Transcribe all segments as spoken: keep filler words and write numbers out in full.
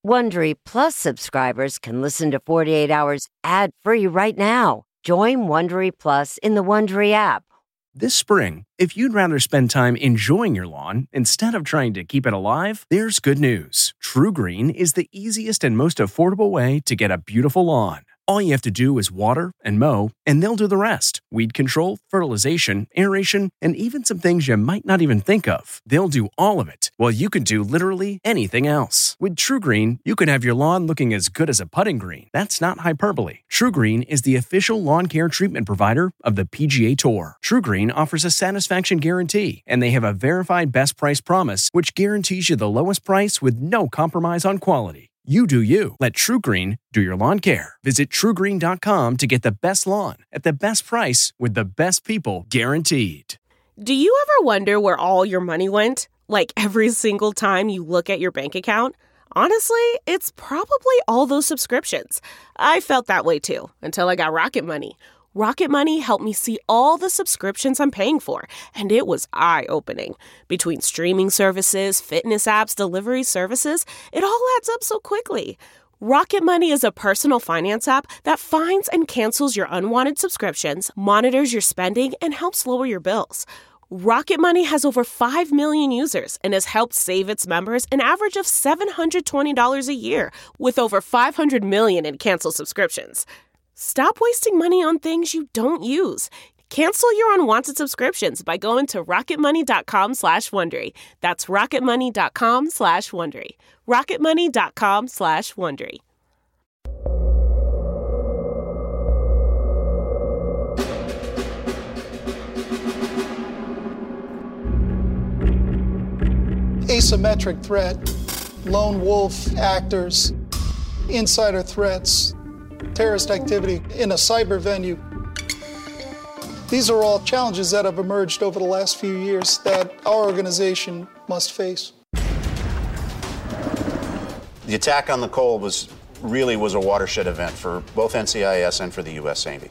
Wondery Plus subscribers can listen to forty-eight Hours ad-free right now. Join Wondery Plus in the Wondery app. This spring, if you'd rather spend time enjoying your lawn instead of trying to keep it alive, there's good news. True Green is the easiest and most affordable way to get a beautiful lawn. All you have to do is water and mow, and they'll do the rest. Weed control, fertilization, aeration, and even some things you might not even think of. They'll do all of it, while you can do literally anything else. With True Green, you can have your lawn looking as good as a putting green. That's not hyperbole. True Green is the official lawn care treatment provider of the P G A Tour. True Green offers a satisfaction guarantee, and they have a verified best price promise, which guarantees you the lowest price with no compromise on quality. You do you. Let True Green do your lawn care. Visit true green dot com to get the best lawn at the best price with the best people guaranteed. Do you ever wonder where all your money went? Like every single time you look at your bank account? Honestly, it's probably all those subscriptions. I felt that way too, until I got Rocket Money. Rocket Money helped me see all the subscriptions I'm paying for, and it was eye-opening. Between streaming services, fitness apps, delivery services, it all adds up so quickly. Rocket Money is a personal finance app that finds and cancels your unwanted subscriptions, monitors your spending, and helps lower your bills. Rocket Money has over five million users and has helped save its members an average of seven hundred twenty dollars a year, with over five hundred million in canceled subscriptions. Stop wasting money on things you don't use. Cancel your unwanted subscriptions by going to rocketmoney.com slash Wondery. That's rocketmoney.com slash Wondery. rocketmoney.com slash Wondery. Asymmetric threat, lone wolf actors, insider threats, terrorist activity in a cyber venue. These are all challenges that have emerged over the last few years that our organization must face. The attack on the Cole was really was a watershed event for both N C I S and for the U S Navy.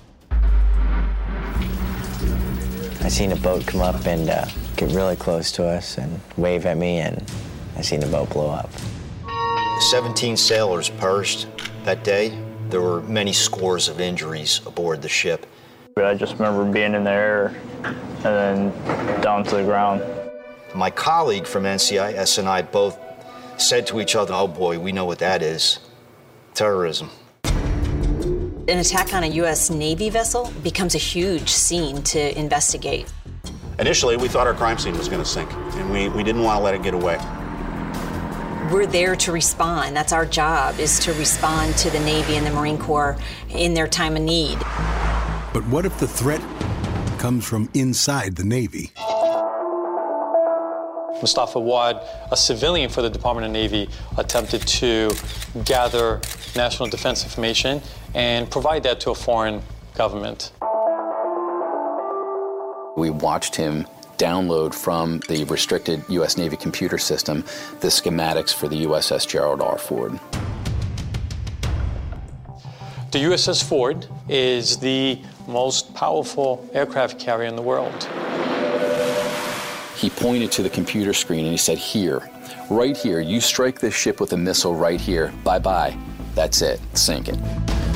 I seen a boat come up and uh, get really close to us and wave at me, and I seen the boat blow up. seventeen sailors perished that day. There were many scores of injuries aboard the ship. I just remember being in the air and then down to the ground. My colleague from N C I S and I both said to each other, oh boy, we know what that is. Terrorism. An attack on a U S Navy vessel becomes a huge scene to investigate. Initially, we thought our crime scene was going to sink, and we, we didn't want to let it get away. We're there to respond. That's our job, is to respond to the Navy and the Marine Corps in their time of need. But what if the threat comes from inside the Navy? Mustafa Wad, a civilian for the Department of Navy, attempted to gather national defense information and provide that to a foreign government. We watched him download from the restricted U S Navy computer system the schematics for the U S S Gerald R. Ford. The U S S Ford is the most powerful aircraft carrier in the world. He pointed to the computer screen and he said, here, right here, you strike this ship with a missile right here, bye-bye. That's it, sink it.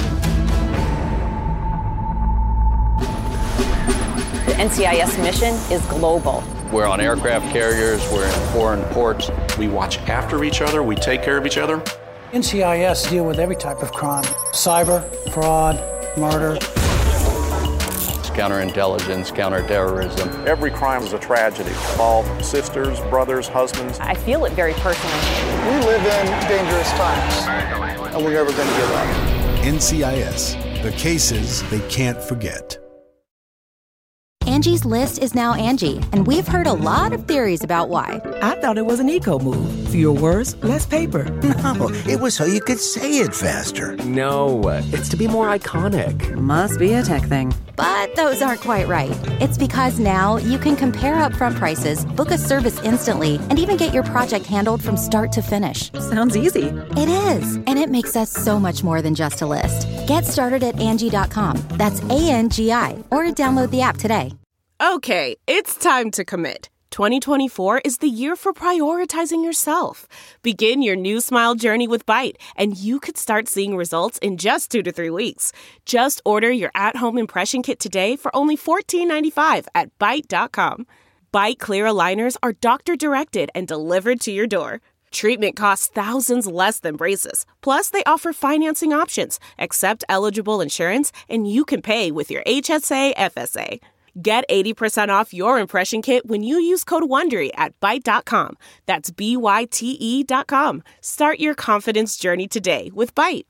The N C I S mission is global. We're on aircraft carriers, we're in foreign ports. We watch after each other, we take care of each other. N C I S deal with every type of crime. Cyber, fraud, murder. Counterintelligence, counterterrorism. Every crime is a tragedy. Involve sisters, brothers, husbands. I feel it very personally. We live in dangerous times, and we're never going to give up. N C I S, the cases they can't forget. Angie's List is now Angie, and we've heard a lot of theories about why. I thought it was an eco move. Fewer words, less paper. No, it was so you could say it faster. No, it's to be more iconic. Must be a tech thing. But those aren't quite right. It's because now you can compare upfront prices, book a service instantly, and even get your project handled from start to finish. Sounds easy. It is, and it makes us so much more than just a list. Get started at Angie dot com. That's A N G I, or download the app today. Okay, it's time to commit. twenty twenty-four is the year for prioritizing yourself. Begin your new smile journey with Byte, and you could start seeing results in just two to three weeks. Just order your at-home impression kit today for only fourteen ninety-five at byte dot com. Byte clear aligners are doctor-directed and delivered to your door. Treatment costs thousands less than braces. Plus, they offer financing options, accept eligible insurance, and you can pay with your H S A F S A. Get eighty percent off your impression kit when you use code WONDERY at byte dot com. That's B Y T E dot com. Start your confidence journey today with Byte.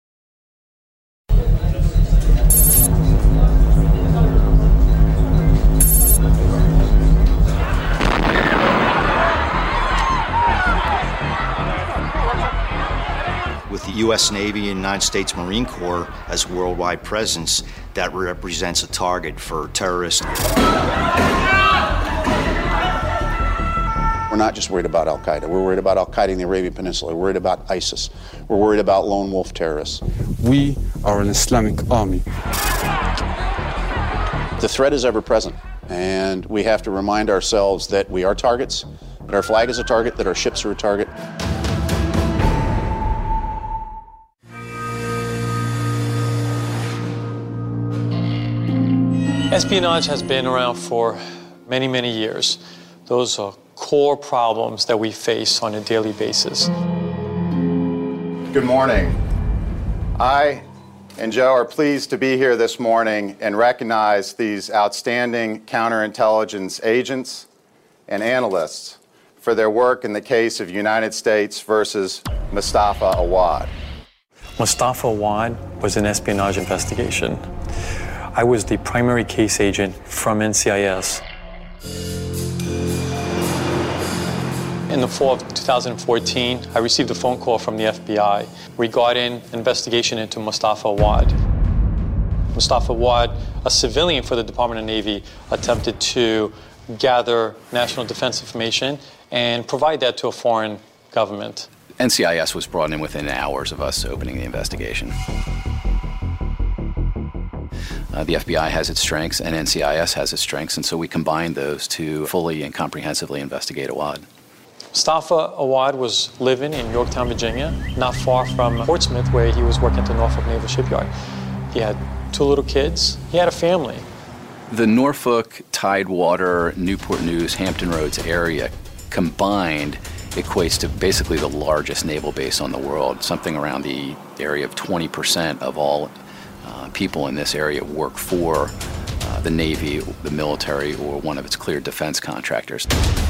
With the U S Navy and United States Marine Corps as a worldwide presence, that represents a target for terrorists. We're not just worried about Al-Qaeda. We're worried about Al-Qaeda in the Arabian Peninsula. We're worried about ISIS. We're worried about lone wolf terrorists. We are an Islamic army. The threat is ever present, and we have to remind ourselves that we are targets, that our flag is a target, that our ships are a target. Espionage has been around for many, many years. Those are core problems that we face on a daily basis. Good morning. I and Joe are pleased to be here this morning and recognize these outstanding counterintelligence agents and analysts for their work in the case of United States versus Mustafa Awad. Mustafa Awad was an espionage investigation. I was the primary case agent from N C I S. In the fall of two thousand fourteen, I received a phone call from the F B I regarding an investigation into Mustafa Awad. Mustafa Awad, a civilian for the Department of Navy, attempted to gather national defense information and provide that to a foreign government. N C I S was brought in within hours of us opening the investigation. Uh, the F B I has its strengths and N C I S has its strengths, and so we combined those to fully and comprehensively investigate Awad. Mustafa Awad was living in Yorktown, Virginia, not far from Portsmouth, where he was working at the Norfolk Naval Shipyard. He had two little kids. He had a family. The Norfolk, Tidewater, Newport News, Hampton Roads area combined equates to basically the largest naval base on the world, something around the area of twenty percent of all Uh, people in this area work for uh, the Navy, the military, or one of its cleared defense contractors.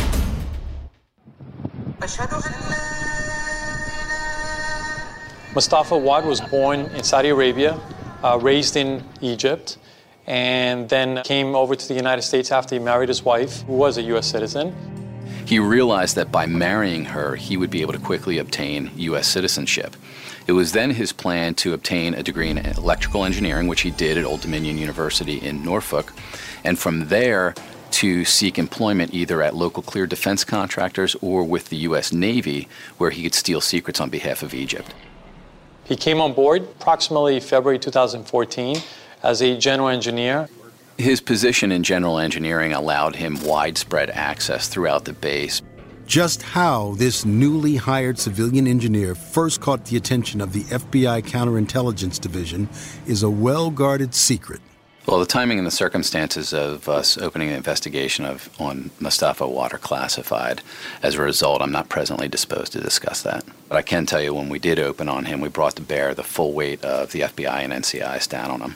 Mustafa Awad was born in Saudi Arabia, uh, raised in Egypt, and then came over to the United States after he married his wife, who was a U S citizen. He realized that by marrying her, he would be able to quickly obtain U S citizenship. It was then his plan to obtain a degree in electrical engineering, which he did at Old Dominion University in Norfolk, and from there to seek employment either at local cleared defense contractors or with the U S Navy, where he could steal secrets on behalf of Egypt. He came on board approximately February two thousand fourteen as a general engineer. His position in general engineering allowed him widespread access throughout the base. Just how this newly hired civilian engineer first caught the attention of the F B I Counterintelligence Division is a well-guarded secret. Well, the timing and the circumstances of us opening an investigation of, on Mustafa Awad are classified. As a result, I'm not presently disposed to discuss that. But I can tell you when we did open on him, we brought to bear the full weight of the F B I and N C I S down on him.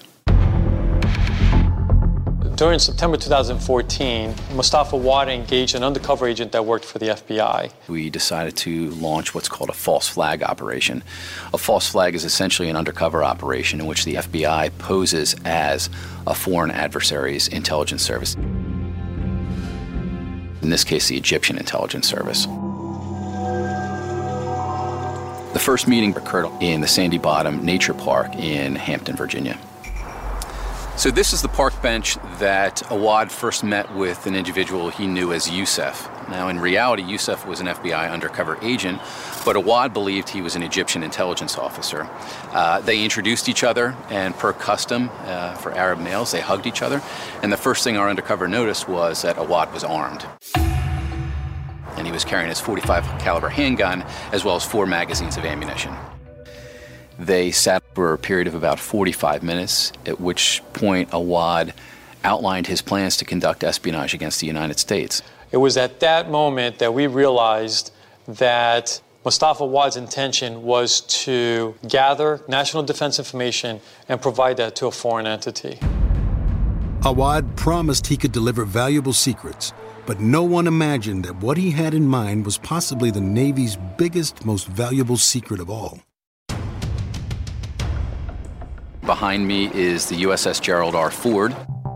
During September two thousand fourteen, Mustafa Awad engaged an undercover agent that worked for the F B I. We decided to launch what's called a false flag operation. A false flag is essentially an undercover operation in which the F B I poses as a foreign adversary's intelligence service. In this case, the Egyptian intelligence service. The first meeting occurred in the Sandy Bottom Nature Park in Hampton, Virginia. So this is the park bench that Awad first met with an individual he knew as Youssef. Now, in reality, Youssef was an F B I undercover agent, but Awad believed he was an Egyptian intelligence officer. Uh, they introduced each other, and per custom uh, for Arab males, they hugged each other. And the first thing our undercover noticed was that Awad was armed. and he was carrying his forty-five caliber handgun as well as four magazines of ammunition. They sat for a period of about forty-five minutes, at which point Awad outlined his plans to conduct espionage against the United States. It was at that moment that we realized that Mustafa Awad's intention was to gather national defense information and provide that to a foreign entity. Awad promised he could deliver valuable secrets, but no one imagined that what he had in mind was possibly the Navy's biggest, most valuable secret of all. Behind me is the U S S Gerald R. Ford,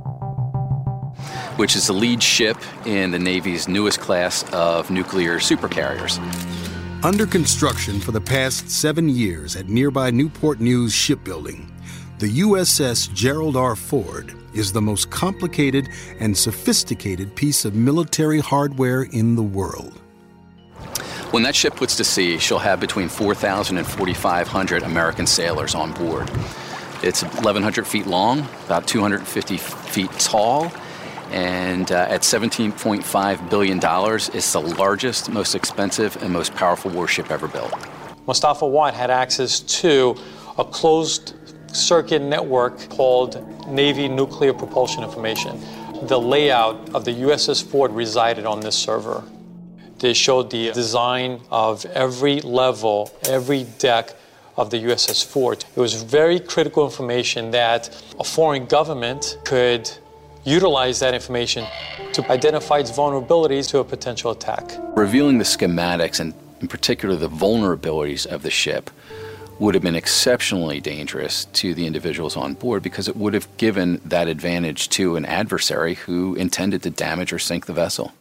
which is the lead ship in the Navy's newest class of nuclear supercarriers. Under construction for the past seven years at nearby Newport News Shipbuilding, the U S S Gerald R. Ford is the most complicated and sophisticated piece of military hardware in the world. When that ship puts to sea, she'll have between four thousand and forty-five hundred American sailors on board. It's eleven hundred feet long, about two hundred fifty feet tall, and uh, at seventeen point five billion dollars, it's the largest, most expensive, and most powerful warship ever built. Mustafa Awad had access to a closed circuit network called Navy Nuclear Propulsion Information. The layout of the U S S Ford resided on this server. They showed the design of every level, every deck of the U S S Ford. It was very critical information that a foreign government could utilize that information to identify its vulnerabilities to a potential attack. Revealing the schematics, and in particular the vulnerabilities of the ship, would have been exceptionally dangerous to the individuals on board because it would have given that advantage to an adversary who intended to damage or sink the vessel.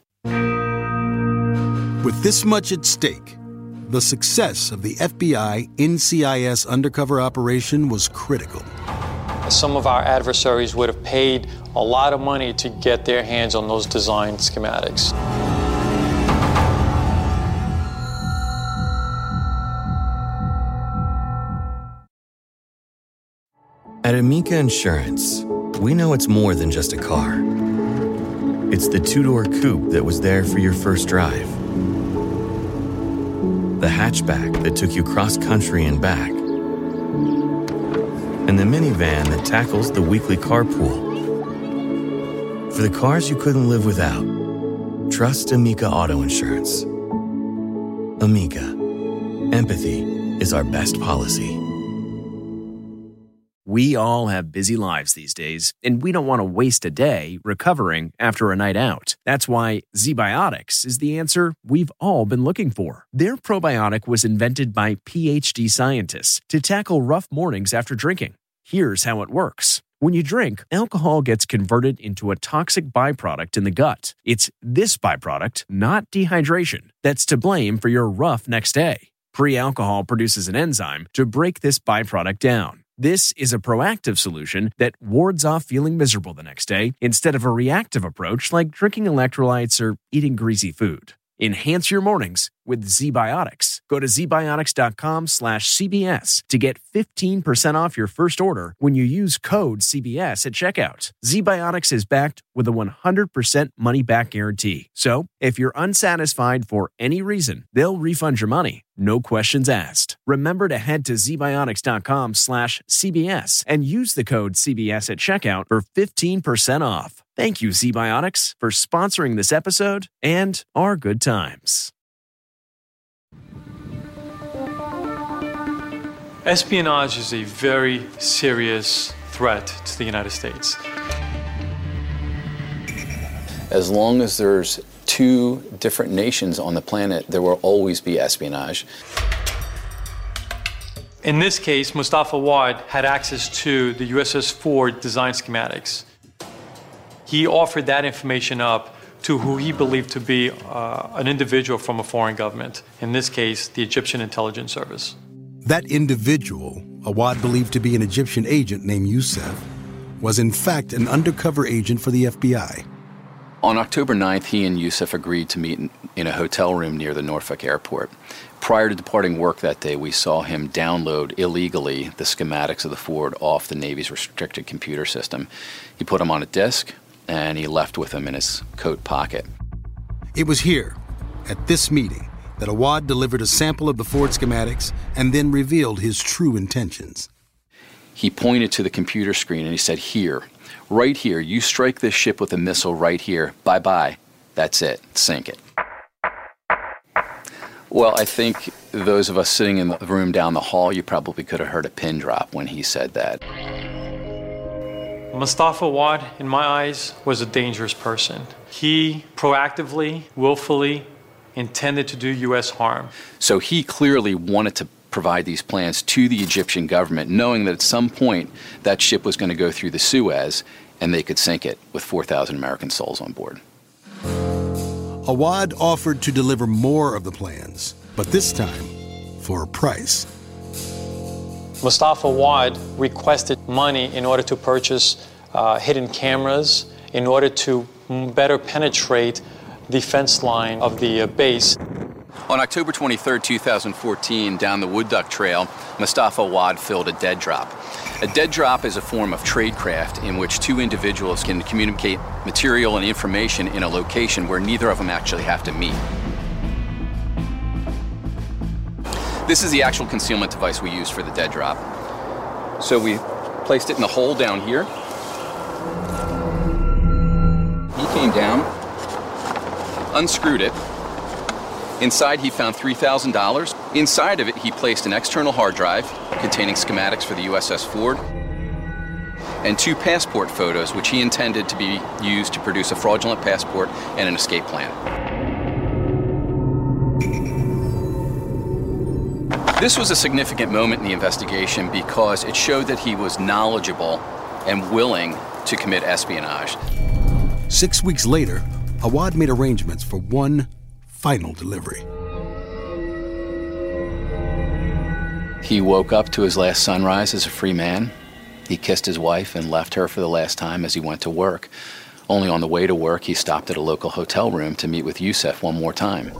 With this much at stake, the success of the F B I N C I S undercover operation was critical. Some of our adversaries would have paid a lot of money to get their hands on those design schematics. At Amica Insurance, we know it's more than just a car. It's the two-door coupe that was there for your first drive, the hatchback that took you cross-country and back, and the minivan that tackles the weekly carpool. For the cars you couldn't live without, trust Amica Auto Insurance. Amica. Empathy is our best policy. We all have busy lives these days, and we don't want to waste a day recovering after a night out. That's why ZBiotics is the answer we've all been looking for. Their probiotic was invented by P H D scientists to tackle rough mornings after drinking. Here's how it works. When you drink, alcohol gets converted into a toxic byproduct in the gut. It's this byproduct, not dehydration, that's to blame for your rough next day. Pre-alcohol produces an enzyme to break this byproduct down. This is a proactive solution that wards off feeling miserable the next day instead of a reactive approach like drinking electrolytes or eating greasy food. Enhance your mornings with ZBiotics. Go to zbiotics.com slash CBS to get fifteen percent off your first order when you use code C B S at checkout. ZBiotics is backed with a one hundred percent money-back guarantee. So, if you're unsatisfied for any reason, they'll refund your money. No questions asked. Remember to head to zbiotics.com slash CBS and use the code C B S at checkout for fifteen percent off. Thank you, ZBiotics, for sponsoring this episode and our good times. Espionage is a very serious threat to the United States. As long as there's two different nations on the planet, there will always be espionage. In this case, Mustafa Awad had access to the U S S Ford design schematics. He offered that information up to who he believed to be uh, an individual from a foreign government, in this case, the Egyptian Intelligence Service. That individual, Awad believed to be an Egyptian agent named Youssef, was in fact an undercover agent for the F B I. On October ninth, he and Youssef agreed to meet in, in a hotel room near the Norfolk airport. Prior to departing work that day, we saw him download illegally the schematics of the Ford off the Navy's restricted computer system. He put them on a disk, and he left with them in his coat pocket. It was here, at this meeting that Awad delivered a sample of the Ford schematics and then revealed his true intentions. He pointed to the computer screen and he said, here, right here, you strike this ship with a missile right here. Bye-bye. That's it. Sink it. Well, I think those of us sitting in the room down the hall, you probably could have heard a pin drop when he said that. Mustafa Awad, in my eyes, was a dangerous person. He proactively, willfully intended to do U S harm. So he clearly wanted to provide these plans to the Egyptian government, knowing that at some point that ship was going to go through the Suez and they could sink it with four thousand American souls on board. Awad offered to deliver more of the plans, but this time for a price. Mustafa Awad requested money in order to purchase uh, hidden cameras, in order to better penetrate the fence line of the uh, base. On October twenty-third, two thousand fourteen, down the Wood Duck Trail, Mustafa Awad filled a dead drop. A dead drop is a form of tradecraft in which two individuals can communicate material and information in a location where neither of them actually have to meet. This is the actual concealment device we used for the dead drop. So we placed it in the hole down here. He came down, unscrewed it. Inside, he found three thousand dollars. Inside of it, he placed an external hard drive containing schematics for the U S S Ford and two passport photos, which he intended to be used to produce a fraudulent passport and an escape plan. This was a significant moment in the investigation because it showed that he was knowledgeable and willing to commit espionage. Six weeks later, Awad made arrangements for one final delivery. He woke up to his last sunrise as a free man. He kissed his wife and left her for the last time as he went to work. Only on the way to work, he stopped at a local hotel room to meet with Youssef one more time.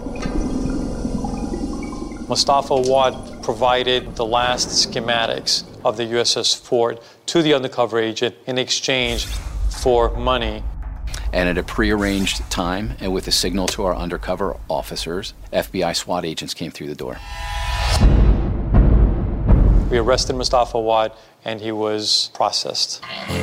Mustafa Awad provided the last schematics of the U S S Ford to the undercover agent in exchange for money. And at a prearranged time and with a signal to our undercover officers, F B I SWAT agents came through the door. We arrested Mustafa Awad and he was processed.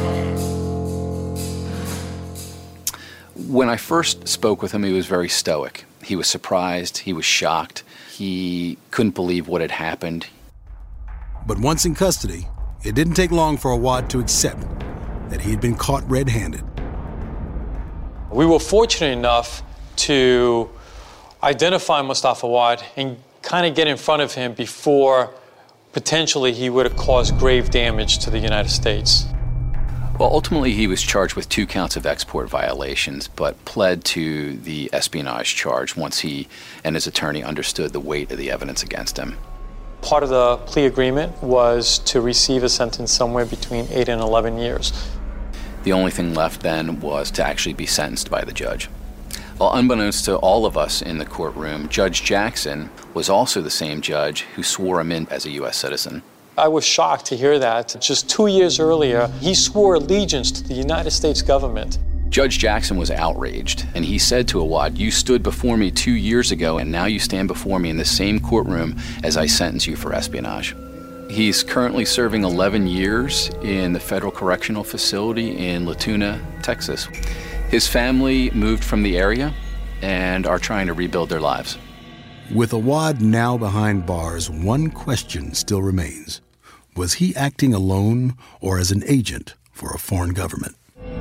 When I first spoke with him, he was very stoic. He was surprised, he was shocked, he couldn't believe what had happened. But once in custody, it didn't take long for Awad to accept that he had been caught red-handed. We were fortunate enough to identify Mustafa Awad and kind of get in front of him before potentially he would have caused grave damage to the United States. Well, ultimately he was charged with two counts of export violations, but pled to the espionage charge once he and his attorney understood the weight of the evidence against him. Part of the plea agreement was to receive a sentence somewhere between eight and eleven years. The only thing left then was to actually be sentenced by the judge. Well, unbeknownst to all of us in the courtroom, Judge Jackson was also the same judge who swore him in as a U S citizen. I was shocked to hear that. Just two years earlier, he swore allegiance to the United States government. Judge Jackson was outraged, and he said to Awad, "You stood before me two years ago, and now you stand before me in the same courtroom as I sentence you for espionage." He's currently serving eleven years in the Federal Correctional Facility in Latuna, Texas. His family moved from the area and are trying to rebuild their lives. With Awad now behind bars, one question still remains. Was he acting alone or as an agent for a foreign government?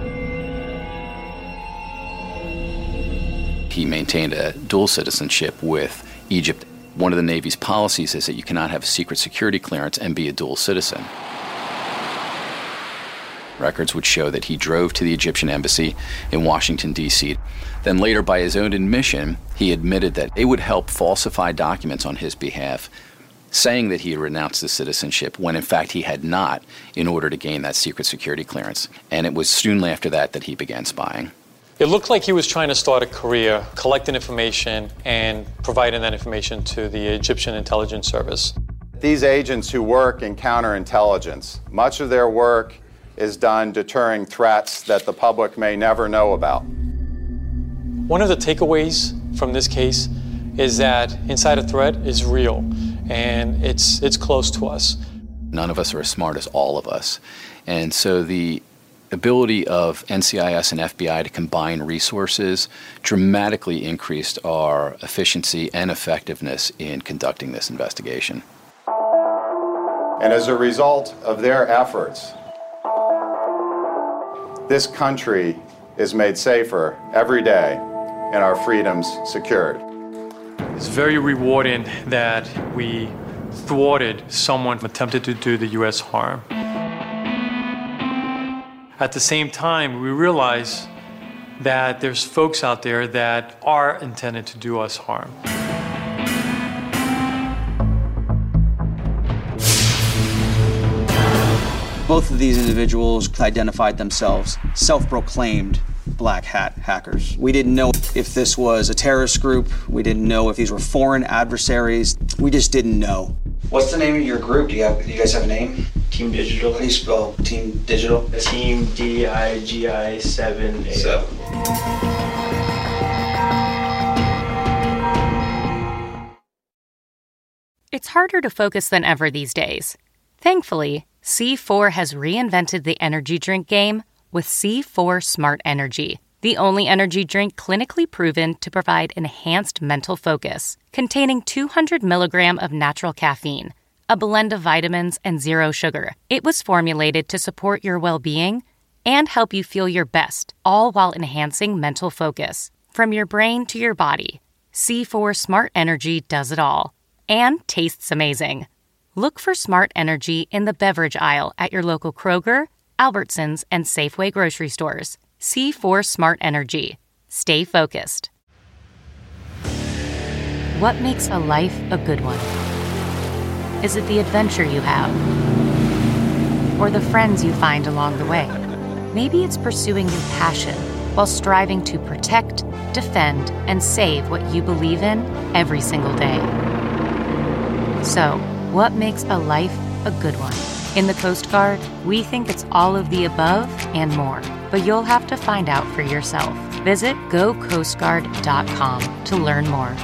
He maintained a dual citizenship with Egypt. One of the Navy's policies is that you cannot have a secret security clearance and be a dual citizen. Records would show that he drove to the Egyptian embassy in Washington, D C Then later, by his own admission, he admitted that it would help falsify documents on his behalf, saying that he had renounced his citizenship when in fact he had not, in order to gain that secret security clearance. And it was soon after that that he began spying. It looked like he was trying to start a career collecting information and providing that information to the Egyptian intelligence service. These agents who work in counterintelligence, much of their work is done deterring threats that the public may never know about. One of the takeaways from this case is that insider threat is real, and it's it's close to us. None of us are as smart as all of us. And so the ability of N C I S and F B I to combine resources dramatically increased our efficiency and effectiveness in conducting this investigation. And as a result of their efforts, this country is made safer every day and our freedoms secured. It's very rewarding that we thwarted someone who attempted to do the U S harm. At the same time, we realize that there's folks out there that are intended to do us harm. Both of these individuals identified themselves self-proclaimed black hat hackers. We didn't know if this was a terrorist group. We didn't know if these were foreign adversaries. We just didn't know. What's the name of your group? Do you have? Do you guys have a name? Team Digital. How do you spell Team Digital? Team D I G I seven A O. It's harder to focus than ever these days. Thankfully, C four has reinvented the energy drink game with C four Smart Energy, the only energy drink clinically proven to provide enhanced mental focus, containing two hundred milligrams of natural caffeine, a blend of vitamins, and zero sugar. It was formulated to support your well-being and help you feel your best, all while enhancing mental focus. From your brain to your body, C four Smart Energy does it all and tastes amazing. Look for Smart Energy in the beverage aisle at your local Kroger, Albertsons, and Safeway grocery stores. C four Smart Energy. Stay focused. What makes a life a good one? Is it the adventure you have? Or the friends you find along the way? Maybe it's pursuing your passion while striving to protect, defend, and save what you believe in every single day. So, what makes a life a good one? In the Coast Guard, we think it's all of the above and more, but you'll have to find out for yourself. Visit go coast guard dot com to learn more.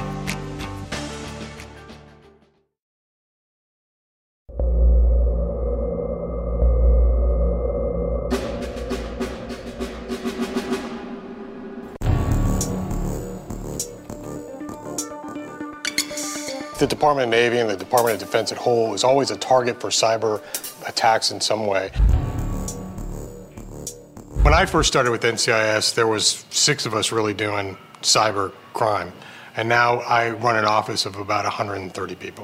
The Department of Navy and the Department of Defense at whole is always a target for cyber attacks in some way. When I first started with N C I S, there was six of us really doing cyber crime. And now I run an office of about one hundred thirty people.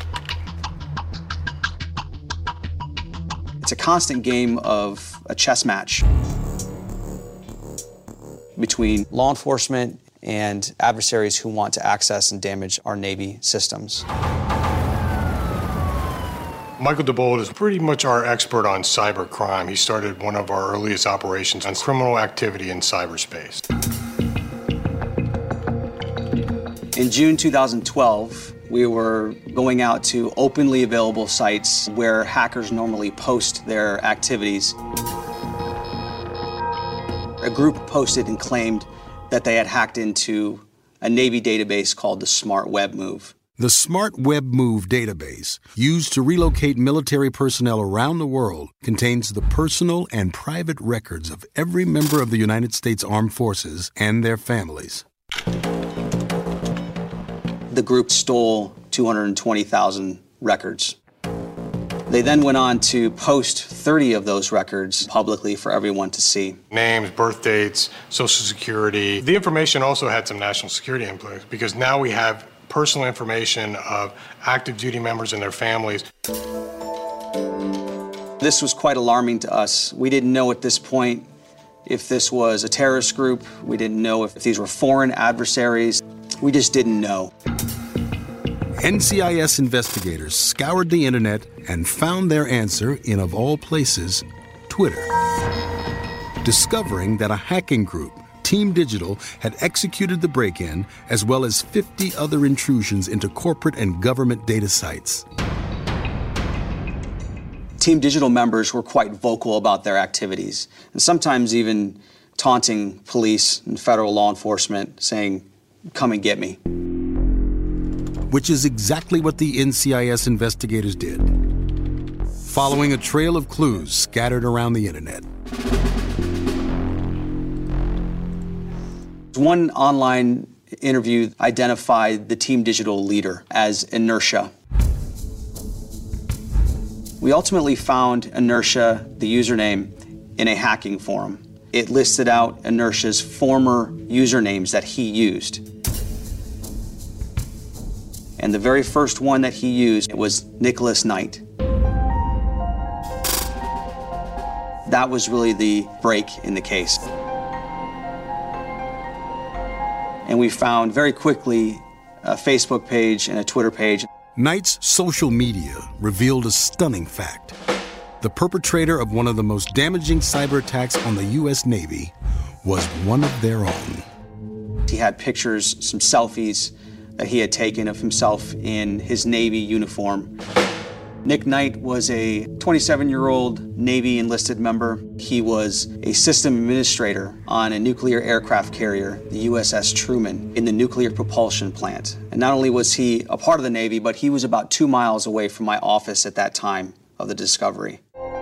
It's a constant game of a chess match between law enforcement and adversaries who want to access and damage our Navy systems. Michael DeBold is pretty much our expert on cyber crime. He started one of our earliest operations on criminal activity in cyberspace. In June two thousand twelve, we were going out to openly available sites where hackers normally post their activities. A group posted and claimed that they had hacked into a Navy database called the Smart Web Move. The Smart Web Move database, used to relocate military personnel around the world, contains the personal and private records of every member of the United States Armed Forces and their families. The group stole two hundred twenty thousand records. They then went on to post thirty of those records publicly for everyone to see. Names, birth dates, Social Security. The information also had some national security influence because now we have personal information of active duty members and their families. This was quite alarming to us. We didn't know at this point if this was a terrorist group. We didn't know if these were foreign adversaries. We just didn't know. N C I S investigators scoured the internet and found their answer in, of all places, Twitter. Discovering that a hacking group, Team Digital, had executed the break-in, as well as fifty other intrusions into corporate and government data sites. Team Digital members were quite vocal about their activities, and sometimes even taunting police and federal law enforcement, saying, "Come and get me." which is exactly what the N C I S investigators did, following a trail of clues scattered around the internet. One online interview identified the Team Digital leader as Inertia. We ultimately found Inertia, the username, in a hacking forum. It listed out Inertia's former usernames that he used. And the very first one that he used was Nicholas Knight. That was really the break in the case. And we found very quickly a Facebook page and a Twitter page. Knight's social media revealed a stunning fact. The perpetrator of one of the most damaging cyber attacks on the U S Navy was one of their own. He had pictures, some selfies that he had taken of himself in his Navy uniform. Nick Knight was a twenty-seven-year-old Navy enlisted member. He was a system administrator on a nuclear aircraft carrier, the U S S Truman, in the nuclear propulsion plant. And not only was he a part of the Navy, but he was about two miles away from my office at that time of the discovery.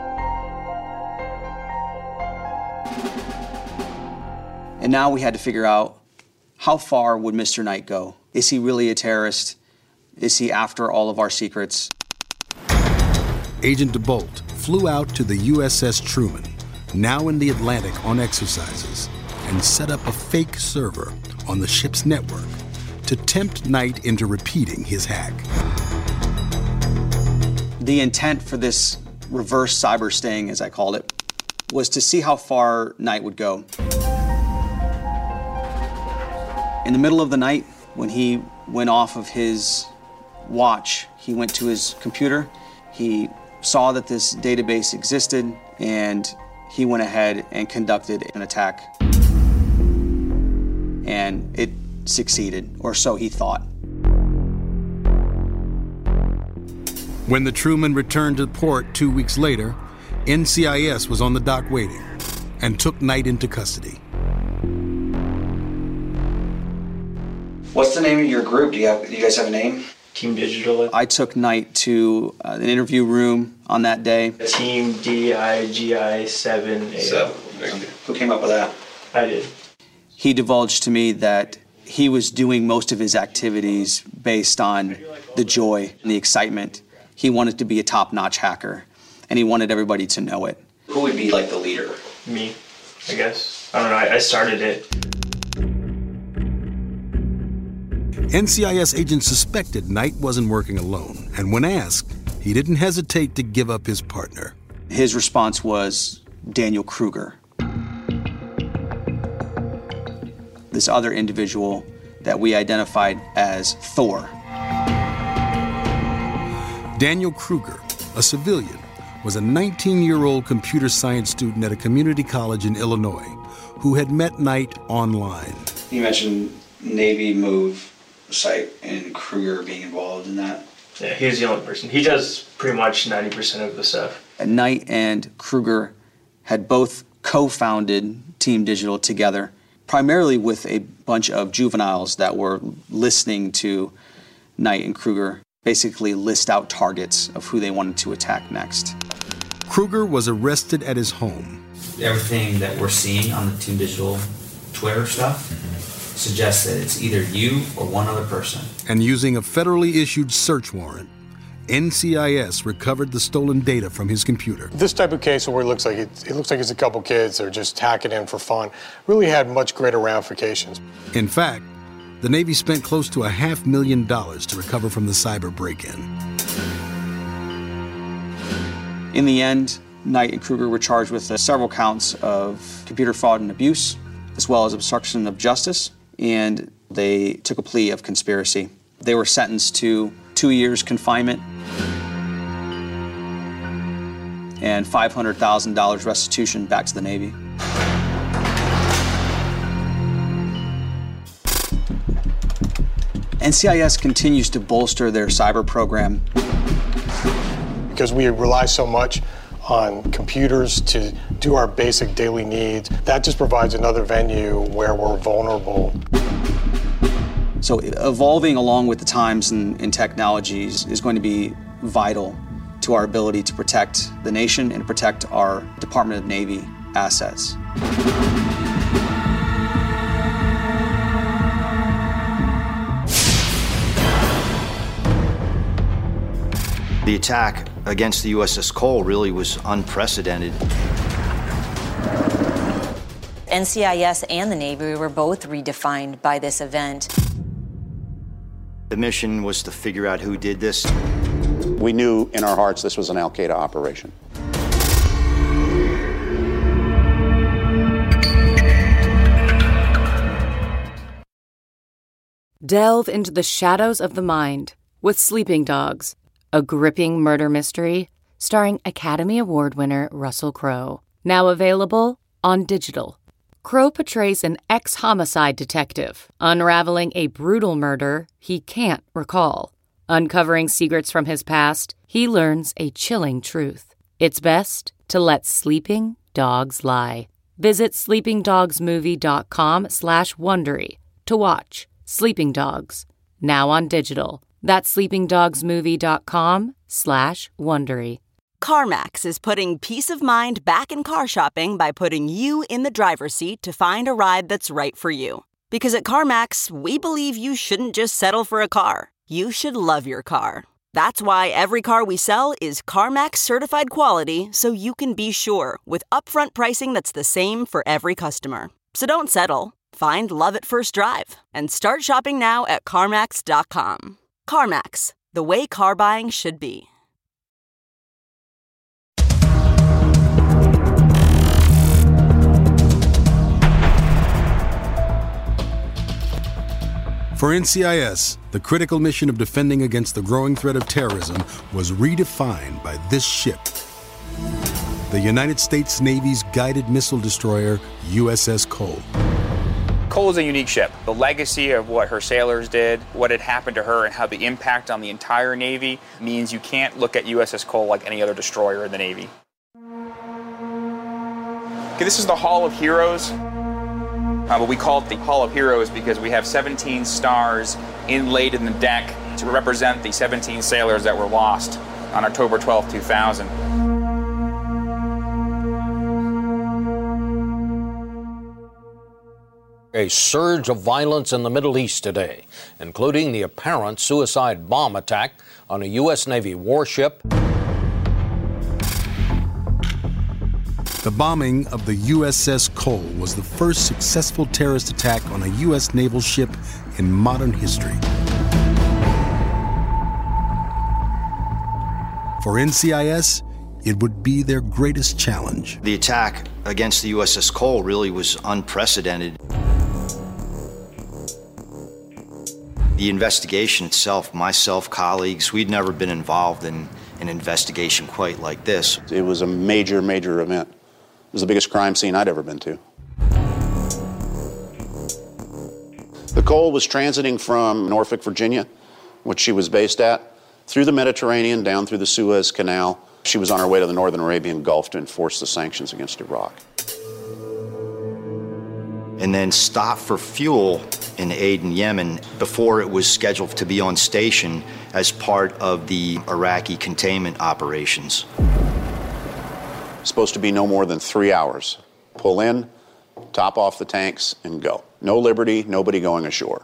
And now we had to figure out, how far would Mister Knight go? Is he really a terrorist? Is he after all of our secrets? Agent DeBolt flew out to the U S S Truman, now in the Atlantic on exercises, and set up a fake server on the ship's network to tempt Knight into repeating his hack. The intent for this reverse cyber sting, as I called it, was to see how far Knight would go. In the middle of the night, when he went off of his watch, he went to his computer, he saw that this database existed, and he went ahead and conducted an attack. And it succeeded, or so he thought. When the Truman returned to port two weeks later, N C I S was on the dock waiting and took Knight into custody. What's the name of your group? Do you have? Do you guys have a name? Team Digital. I took Knight to uh, an interview room on that day. Team D I G I seven A O. Who came up with that? I did. He divulged to me that he was doing most of his activities based on the joy and the excitement. He wanted to be a top-notch hacker, and he wanted everybody to know it. Who would be like the leader? Me, I guess. I don't know. I, I started it. N C I S agents suspected Knight wasn't working alone, and when asked, he didn't hesitate to give up his partner. His response was Daniel Kruger, this other individual that we identified as Thor. Daniel Kruger, a civilian, was a nineteen-year-old computer science student at a community college in Illinois who had met Knight online. You mentioned Navy Move site and Kruger being involved in that. Yeah, he's the only person. He does pretty much ninety percent of the stuff. And Knight and Kruger had both co-founded Team Digital together, primarily with a bunch of juveniles that were listening to Knight and Kruger basically list out targets of who they wanted to attack next. Kruger was arrested at his home. Everything that we're seeing on the Team Digital Twitter stuff suggests that it's either you or one other person. And using a federally issued search warrant, N C I S recovered the stolen data from his computer. This type of case where it looks like it, it looks like it's a couple kids that are just hacking in for fun really had much greater ramifications. In fact, the Navy spent close to a half million dollars to recover from the cyber break-in. In the end, Knight and Kruger were charged with uh, several counts of computer fraud and abuse, as well as obstruction of justice, and they took a plea of conspiracy. They were sentenced to two years confinement and five hundred thousand dollars restitution back to the Navy. N C I S continues to bolster their cyber program. Because we rely so much on computers to do our basic daily needs, that just provides another venue where we're vulnerable. So evolving along with the times and, and technologies is going to be vital to our ability to protect the nation and protect our Department of Navy assets. The attack against the U S S Cole really was unprecedented. N C I S and the Navy were both redefined by this event. The mission was to figure out who did this. We knew in our hearts this was an Al-Qaeda operation. Delve into the shadows of the mind with Sleeping Dogs, a gripping murder mystery starring Academy Award winner Russell Crowe. Now available on digital. Crowe portrays an ex-homicide detective, unraveling a brutal murder he can't recall. Uncovering secrets from his past, he learns a chilling truth. It's best to let sleeping dogs lie. Visit sleepingdogsmovie.com slash Wondery to watch Sleeping Dogs, now on digital. That's sleepingdogsmovie.com slash Wondery. CarMax is putting peace of mind back in car shopping by putting you in the driver's seat to find a ride that's right for you. Because at CarMax, we believe you shouldn't just settle for a car. You should love your car. That's why every car we sell is CarMax certified quality, so you can be sure with upfront pricing that's the same for every customer. So don't settle. Find love at first drive and start shopping now at CarMax dot com. CarMax, the way car buying should be. For N C I S, the critical mission of defending against the growing threat of terrorism was redefined by this ship. The United States Navy's guided missile destroyer, U S S Cole. Cole is a unique ship. The legacy of what her sailors did, what had happened to her, and how the impact on the entire Navy means you can't look at U S S Cole like any other destroyer in the Navy. Okay, this is the Hall of Heroes. Uh, but we call it the Hall of Heroes because we have seventeen stars inlaid in the deck to represent the seventeen sailors that were lost on October twelfth, two thousand. A surge of violence in the Middle East today, including the apparent suicide bomb attack on a U S Navy warship. The bombing of the U S S Cole was the first successful terrorist attack on a U S naval ship in modern history. For N C I S, it would be their greatest challenge. The attack against the U S S Cole really was unprecedented. The investigation itself, myself, colleagues, we'd never been involved in an investigation quite like this. It was a major, major event. It was the biggest crime scene I'd ever been to. The Cole was transiting from Norfolk, Virginia, which she was based at, through the Mediterranean, down through the Suez Canal. She was on her way to the Northern Arabian Gulf to enforce the sanctions against Iraq. And then stopped for fuel in Aden, Yemen, before it was scheduled to be on station as part of the Iraqi containment operations. Supposed to be no more than three hours. Pull in, top off the tanks, and go. No liberty, nobody going ashore.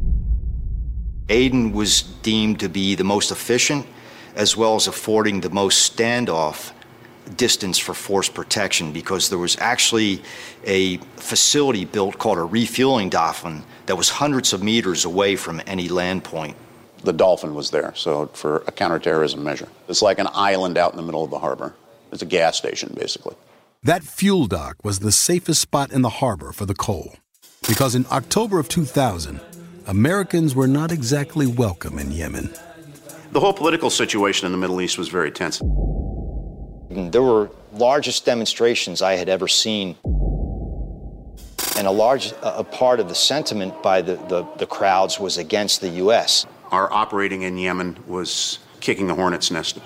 Aden was deemed to be the most efficient, as well as affording the most standoff distance for force protection, because there was actually a facility built called a refueling dolphin that was hundreds of meters away from any land point. The Dolphin was there, so for a counterterrorism measure. It's like an island out in the middle of the harbor. It's a gas station, basically. That fuel dock was the safest spot in the harbor for the Cole, because in October of two thousand, Americans were not exactly welcome in Yemen. The whole political situation in the Middle East was very tense. There were largest demonstrations I had ever seen. And a large a part of the sentiment by the, the, the crowds was against the U S. Our operating in Yemen was kicking the hornet's nest.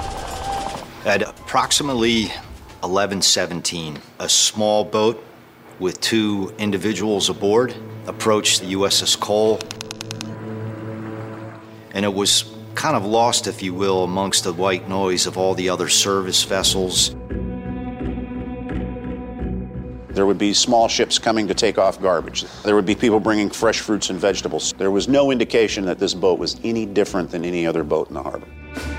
At approximately eleven seventeen, a small boat with two individuals aboard approached the U S S Cole, and it was kind of lost, if you will, amongst the white noise of all the other service vessels. There would be small ships coming to take off garbage. There would be people bringing fresh fruits and vegetables. There was no indication that this boat was any different than any other boat in the harbor.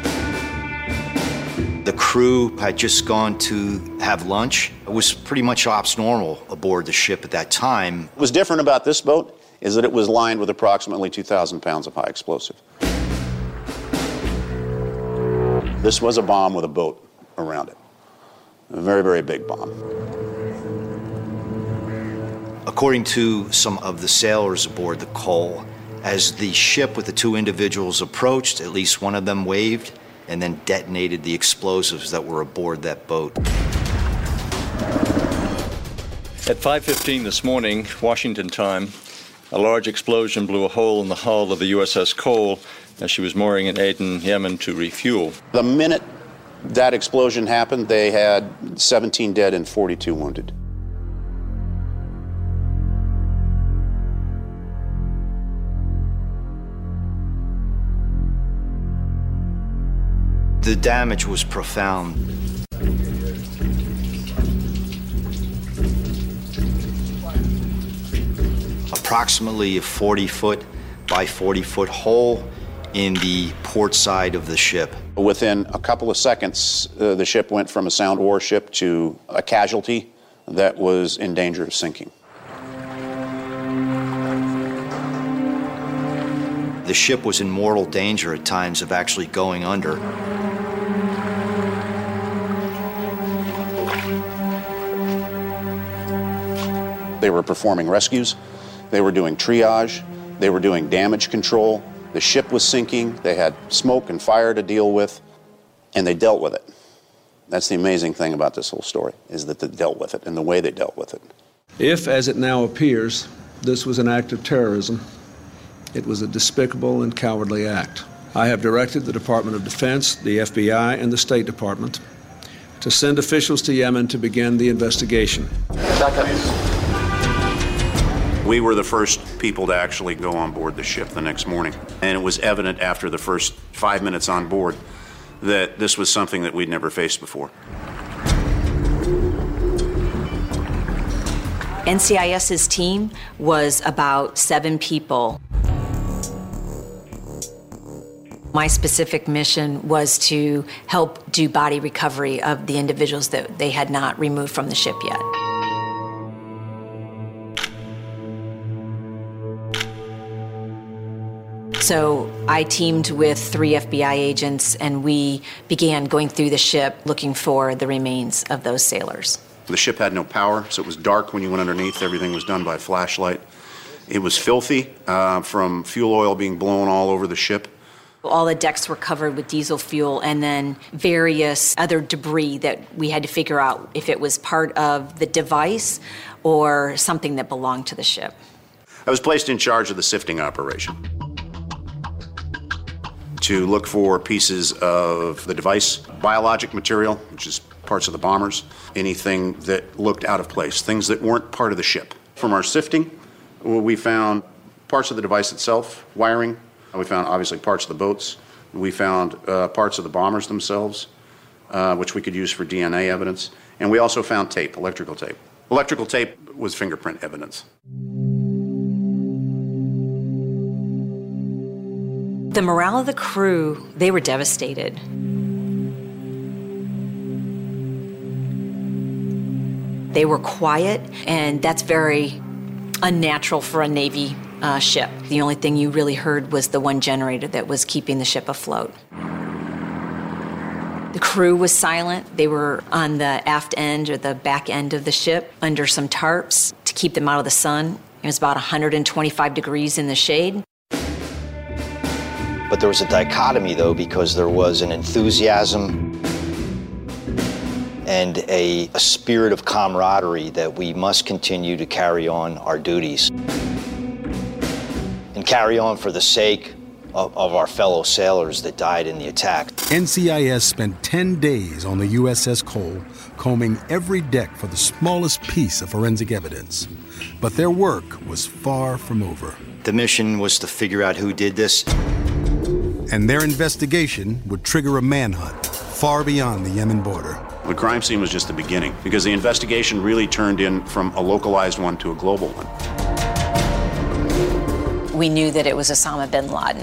The crew had just gone to have lunch. It was pretty much ops normal aboard the ship at that time. What was different about this boat is that it was lined with approximately two thousand pounds of high explosive. This was a bomb with a boat around it. A very, very big bomb. According to some of the sailors aboard the Cole, as the ship with the two individuals approached, at least one of them waved and then detonated the explosives that were aboard that boat. At five fifteen this morning, Washington time, a large explosion blew a hole in the hull of the U S S Cole as she was mooring in Aden, Yemen, to refuel. The minute that explosion happened, they had seventeen dead and forty-two wounded. The damage was profound. Approximately a forty foot by forty foot hole in the port side of the ship. Within a couple of seconds, uh, the ship went from a sound warship to a casualty that was in danger of sinking. The ship was in mortal danger at times of actually going under. They were performing rescues, they were doing triage, they were doing damage control. The ship was sinking, they had smoke and fire to deal with, and they dealt with it. That's the amazing thing about this whole story, is that they dealt with it and the way they dealt with it. If, as it now appears, this was an act of terrorism, it was a despicable and cowardly act. I have directed the Department of Defense, the F B I, and the State Department to send officials to Yemen to begin the investigation. We were the first people to actually go on board the ship the next morning. And it was evident after the first five minutes on board that this was something that we'd never faced before. N C I S's team was about seven people. My specific mission was to help do body recovery of the individuals that they had not removed from the ship yet. So I teamed with three F B I agents, and we began going through the ship looking for the remains of those sailors. The ship had no power, so it was dark when you went underneath. Everything was done by flashlight. It was filthy uh, from fuel oil being blown all over the ship. All the decks were covered with diesel fuel and then various other debris that we had to figure out if it was part of the device or something that belonged to the ship. I was placed in charge of the sifting operation to look for pieces of the device, biologic material, which is parts of the bombers, anything that looked out of place, things that weren't part of the ship. From our sifting, we found parts of the device itself, wiring. We found, obviously, parts of the boats. We found uh, parts of the bombers themselves, uh, which we could use for D N A evidence. And we also found tape, electrical tape. Electrical tape was fingerprint evidence. The morale of the crew, they were devastated. They were quiet, and that's very unnatural for a Navy uh, ship. The only thing you really heard was the one generator that was keeping the ship afloat. The crew was silent. They were on the aft end or the back end of the ship under some tarps to keep them out of the sun. It was about one hundred twenty-five degrees in the shade. But there was a dichotomy, though, because there was an enthusiasm and a, a spirit of camaraderie that we must continue to carry on our duties and carry on for the sake of, of our fellow sailors that died in the attack. N C I S spent ten days on the U S S Cole, combing every deck for the smallest piece of forensic evidence. But their work was far from over. The mission was to figure out who did this. And their investigation would trigger a manhunt far beyond the Yemen border. The crime scene was just the beginning, because the investigation really turned in from a localized one to a global one. We knew that it was Osama bin Laden.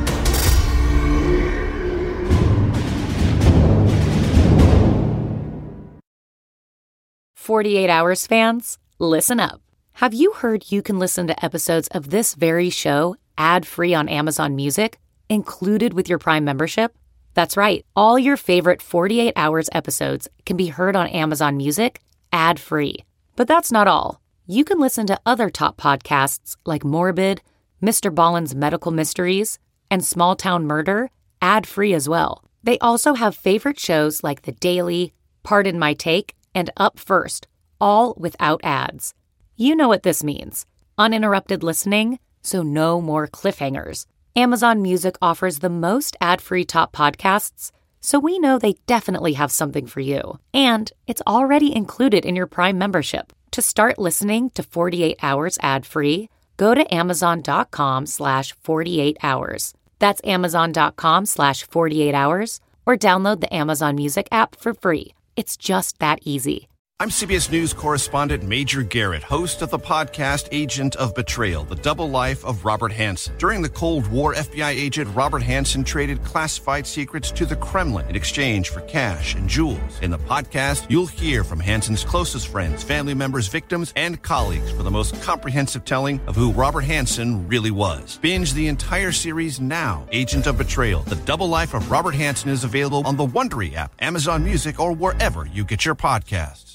forty-eight hours fans, listen up. Have you heard you can listen to episodes of this very show ad-free on Amazon Music, included with your Prime membership? That's right. All your favorite forty-eight hours episodes can be heard on Amazon Music ad-free. But that's not all. You can listen to other top podcasts like Morbid, Mister Ballen's Medical Mysteries, and Small Town Murder ad-free as well. They also have favorite shows like The Daily, Pardon My Take, and Up First, all without ads. You know what this means. Uninterrupted listening, so no more cliffhangers. Amazon Music offers the most ad-free top podcasts, so we know they definitely have something for you. And it's already included in your Prime membership. To start listening to forty-eight hours ad-free, go to amazon.com slash 48 hours. That's amazon.com slash 48 hours, or download the Amazon Music app for free. It's just that easy. I'm C B S News correspondent Major Garrett, host of the podcast Agent of Betrayal, The Double Life of Robert Hanssen. During the Cold War, F B I agent Robert Hanssen traded classified secrets to the Kremlin in exchange for cash and jewels. In the podcast, you'll hear from Hanssen's closest friends, family members, victims, and colleagues for the most comprehensive telling of who Robert Hanssen really was. Binge the entire series now. Agent of Betrayal, The Double Life of Robert Hanssen is available on the Wondery app, Amazon Music, or wherever you get your podcasts.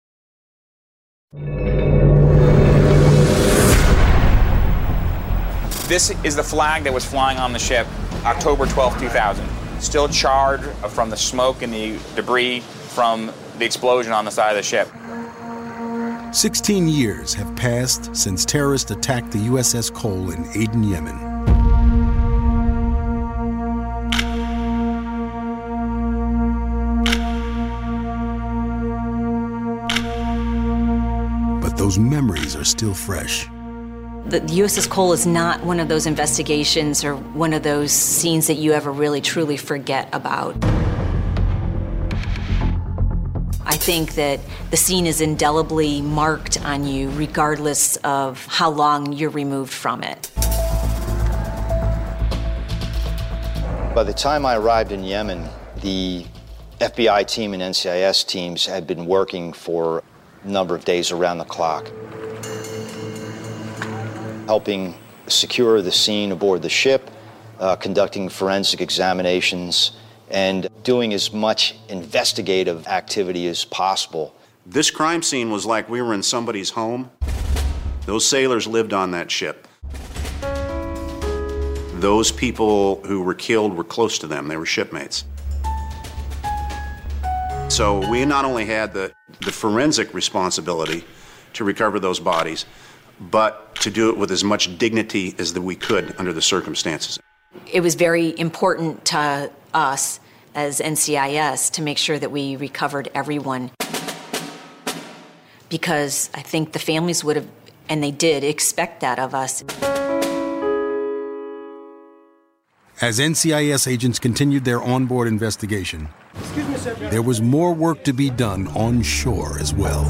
This is the flag that was flying on the ship October twelfth, two thousand. Still charred from the smoke and the debris from the explosion on the side of the ship. Sixteen years have passed since terrorists attacked the U S S Cole in Aden, Yemen. Those memories are still fresh. The U S S Cole is not one of those investigations or one of those scenes that you ever really truly forget about. I think that the scene is indelibly marked on you regardless of how long you're removed from it. By the time I arrived in Yemen, the F B I team and N C I S teams had been working for number of days around the clock, helping secure the scene aboard the ship, uh, conducting forensic examinations, and doing as much investigative activity as possible. This crime scene was like we were in somebody's home. Those sailors lived on that ship. Those people who were killed were close to them. They were shipmates. So we not only had the, the forensic responsibility to recover those bodies, but to do it with as much dignity as that we could under the circumstances. It was very important to us as N C I S to make sure that we recovered everyone, because I think the families would have, and they did, expect that of us. As N C I S agents continued their onboard investigation, there was more work to be done on shore as well.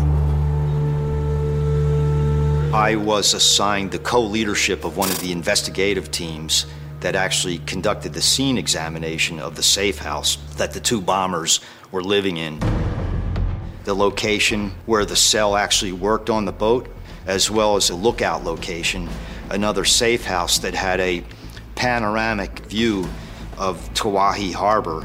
I was assigned the co-leadership of one of the investigative teams that actually conducted the scene examination of the safe house that the two bombers were living in. The location where the cell actually worked on the boat, as well as a lookout location, another safe house that had a panoramic view of Tawahi Harbor.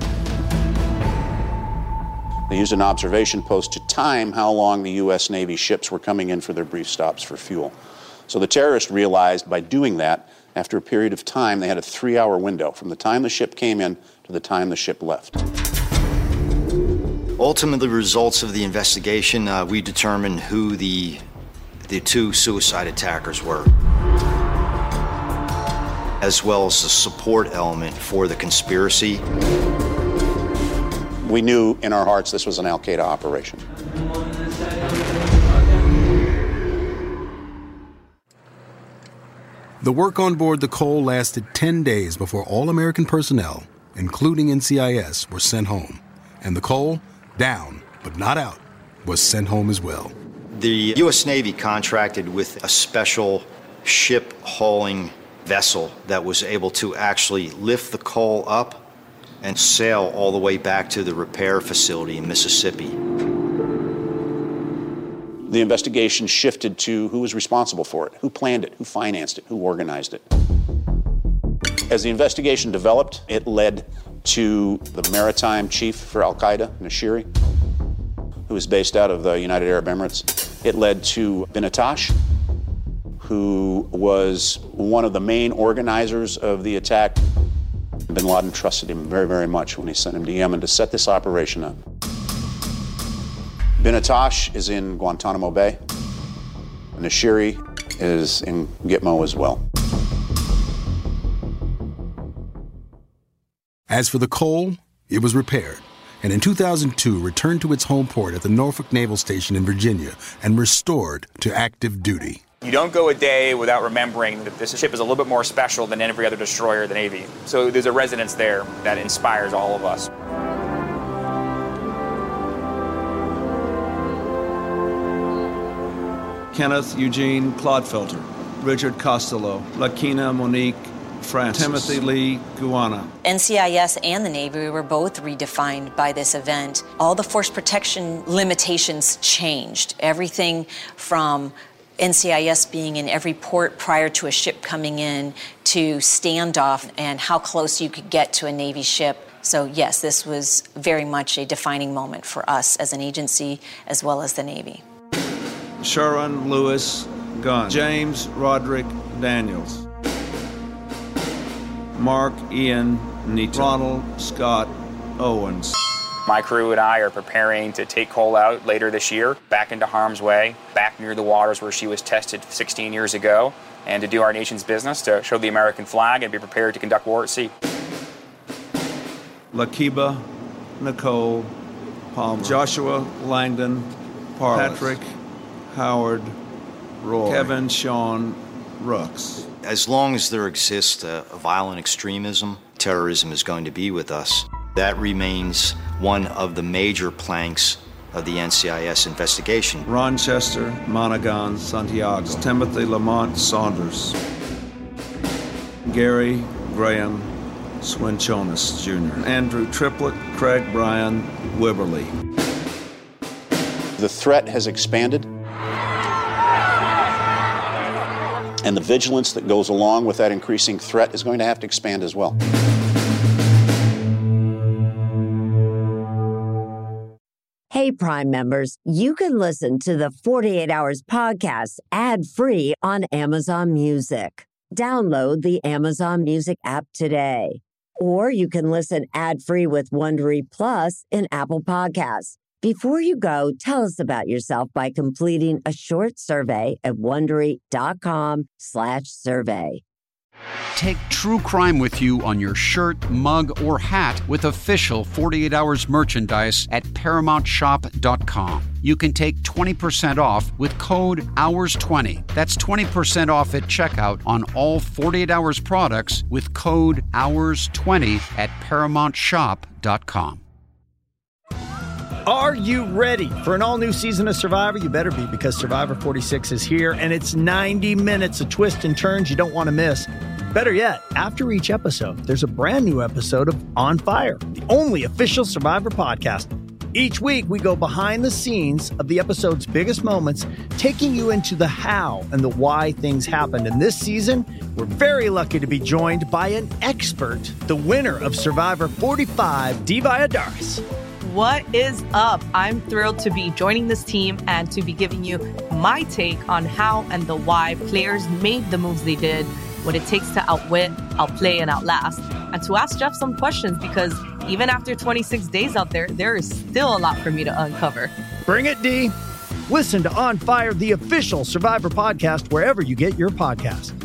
They used an observation post to time how long the U S Navy ships were coming in for their brief stops for fuel. So the terrorists realized by doing that, after a period of time, they had a three-hour window from the time the ship came in to the time the ship left. Ultimately, the results of the investigation, uh, we determined who the, the two suicide attackers were. as well as the support element for the conspiracy. We knew in our hearts this was an al-Qaeda operation. The work on board the Cole lasted ten days before all American personnel, including N C I S, were sent home. And the Cole, down but not out, was sent home as well. The U S Navy contracted with a special ship hauling vessel that was able to actually lift the Cole up and sail all the way back to the repair facility in Mississippi. The investigation shifted to who was responsible for it, who planned it, who financed it, who organized it. As the investigation developed, it led to the maritime chief for al-Qaeda, Nashiri, who was based out of the United Arab Emirates. It led to Bin Attash, who was one of the main organizers of the attack. Bin Laden trusted him very, very much when he sent him to Yemen to set this operation up. Bin Attash is in Guantanamo Bay. Nashiri is in Gitmo as well. As for the Cole, it was repaired, and in two thousand two returned to its home port at the Norfolk Naval Station in Virginia and restored to active duty. You don't go a day without remembering that this ship is a little bit more special than every other destroyer of the Navy. So there's a resonance there that inspires all of us. Kenneth Eugene Clodfelter, Richard Costello, Lakina Monique Francis, Timothy Lee Guana. N C I S and the Navy were both redefined by this event. All the force protection limitations changed. Everything from N C I S being in every port prior to a ship coming in to standoff and how close you could get to a Navy ship. So yes, this was very much a defining moment for us as an agency as well as the Navy. Sharon Lewis Gunn, James Roderick Daniels, Mark Ian Neaton, Ronald Scott Owens. My crew and I are preparing to take Cole out later this year, back into harm's way, back near the waters where she was tested sixteen years ago, and to do our nation's business, to show the American flag and be prepared to conduct war at sea. Lakiba Nicole Palmer, Joshua Langdon Parlis, Patrick Howard Roy, Kevin Sean Rooks. As long as there exists a, a violent extremism, terrorism is going to be with us. That remains one of the major planks of the N C I S investigation. Rochester Monaghan Santiago, Timothy Lamont Saunders, Gary Graham Swinchonis Junior, Andrew Triplett, Craig Bryan Wibberley. The threat has expanded, and the vigilance that goes along with that increasing threat is going to have to expand as well. Hey, Prime members, you can listen to the forty-eight Hours podcast ad-free on Amazon Music. Download the Amazon Music app today. Or you can listen ad-free with Wondery Plus in Apple Podcasts. Before you go, tell us about yourself by completing a short survey at Wondery.com slash survey. Take true crime with you on your shirt, mug, or hat with official forty-eight Hours merchandise at Paramount Shop dot com. You can take twenty percent off with code hours twenty. That's twenty percent off at checkout on all forty-eight Hours products with code hours twenty at Paramount Shop dot com. Are you ready for an all-new season of Survivor? You better be, because Survivor forty-six is here, and it's ninety minutes of twists and turns you don't want to miss. Better yet, after each episode, there's a brand new episode of On Fire, the only official Survivor podcast. Each week, we go behind the scenes of the episode's biggest moments, taking you into the how and the why things happened. And this season, we're very lucky to be joined by an expert, the winner of Survivor forty-five, Dee Valladares. What is up? I'm thrilled to be joining this team and to be giving you my take on how and the why players made the moves they did, what it takes to outwit, outplay, and outlast, and to ask Jeff some questions, because even after twenty-six days out there, there is still a lot for me to uncover. Bring it, D. Listen to On Fire, the official Survivor podcast, wherever you get your podcasts.